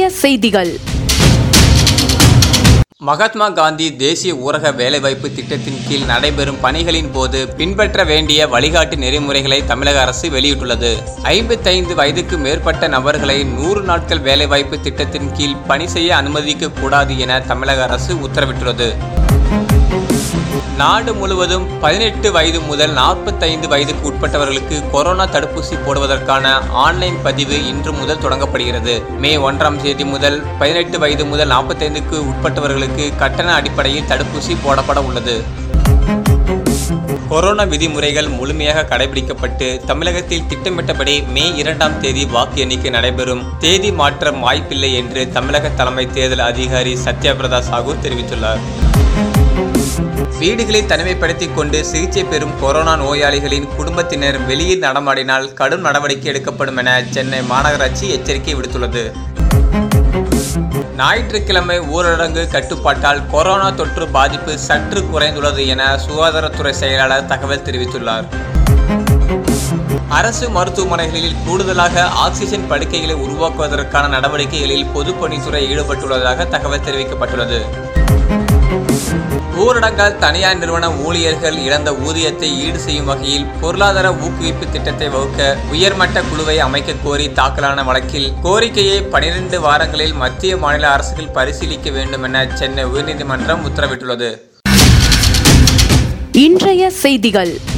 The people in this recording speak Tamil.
இன்றைய செய்திகள். மகாத்மா காந்தி தேசிய ஊரக வேலைவாய்ப்பு திட்டத்தின் கீழ் நடைபெறும் பணிகளின் போது பின்பற்ற வேண்டிய வழிகாட்டு நெறிமுறைகளை தமிழக அரசு வெளியிட்டுள்ளது. 55 வயதுக்கு மேற்பட்ட நபர்களை 100 நாட்கள் வேலைவாய்ப்பு திட்டத்தின் கீழ் பணி செய்ய அனுமதிக்க கூடாது என தமிழக அரசு உத்தரவிட்டுள்ளது. நாடு முழுவதும் 18 வயது முதல் 45 வயதுக்கு உட்பட்டவர்களுக்கு கொரோனா தடுப்பூசி போடுவதற்கான ஆன்லைன் பதிவு இன்று முதல் தொடங்கப்படுகிறது. மே 1ஆம் தேதி முதல் 18 வயது முதல் 45க்கு உட்பட்டவர்களுக்கு கட்டண அடிப்படையில் தடுப்பூசி போடப்பட உள்ளது. கொரோனா விதிமுறைகள் முழுமையாக கடைபிடிக்கப்பட்டு தமிழகத்தில் திட்டமிட்டபடி மே 2ஆம் தேதி வாக்கு எண்ணிக்கை நடைபெறும். தேதி மாற்றம் வாய்ப்பில்லை என்று தமிழக தலைமை தேர்தல் அதிகாரி சத்யபிரதா சாஹூ தெரிவித்துள்ளார். வீடுகளை தனிமைப்படுத்திக் கொண்டு சிகிச்சை பெறும் கொரோனா நோயாளிகளின் குடும்பத்தினர் வெளியில் நடமாடினால் கடும் நடவடிக்கை எடுக்கப்படும் என சென்னை மாநகராட்சி எச்சரிக்கை விடுத்துள்ளது. ஞாயிற்றுக்கிழமை ஊரடங்கு கட்டுப்பாட்டால் கொரோனா தொற்று பாதிப்பு சற்று குறைந்துள்ளது என சுகாதாரத்துறை செயலாளர் தகவல் தெரிவித்துள்ளார். அரசு மருத்துவமனைகளில் கூடுதலாக ஆக்சிஜன் படுக்கைகளை உருவாக்குவதற்கான நடவடிக்கைகளில் பொதுப்பணித்துறை ஈடுபட்டுள்ளதாக தகவல் தெரிவிக்கப்பட்டுள்ளது. ஊரடங்கால் தனியார் நிறுவன ஊழியர்கள் இழந்த ஊதியத்தை ஈடு செய்யும் வகையில் பொருளாதார ஊக்குவிப்பு திட்டத்தை வகுக்க உயர்மட்ட குழுவை அமைக்க கோரி தாக்கலான வழக்கில் கோரிக்கையை 12 வாரங்களில் மத்திய மாநில அரசுகள் பரிசீலிக்க வேண்டும் என சென்னை உயர்நீதிமன்றம் உத்தரவிட்டுள்ளது. இன்றைய செய்திகள்.